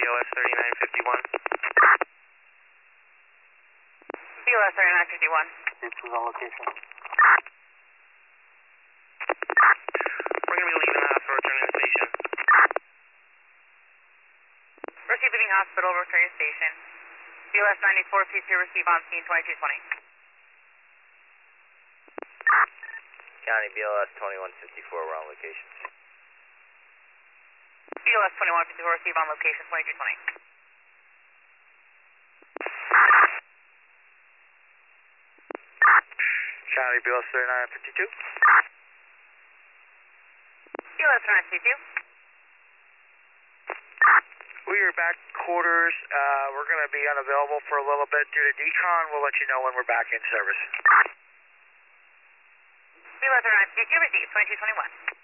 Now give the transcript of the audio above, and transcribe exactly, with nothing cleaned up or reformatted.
O S thirty-nine fifty-one. B O S thirty-nine fifty-one. This is on location. We're going to be leaving the hospital, returning to the station. Receive leaving hospital, returning station. B O S ninety-four, P two, receive on scene twenty-two twenty. County B L S twenty-one fifty-four, we're on location. B O S twenty-one fifty-four, receive on location twenty-two twenty. County B L S thirty-nine fifty-two. B O S thirty-nine fifty-two. We are back quarters. Uh, we're going to be unavailable for a little bit due to decon. We'll let you know when we're back in service. B O S thirty-nine fifty-two, receive twenty-two twenty-one.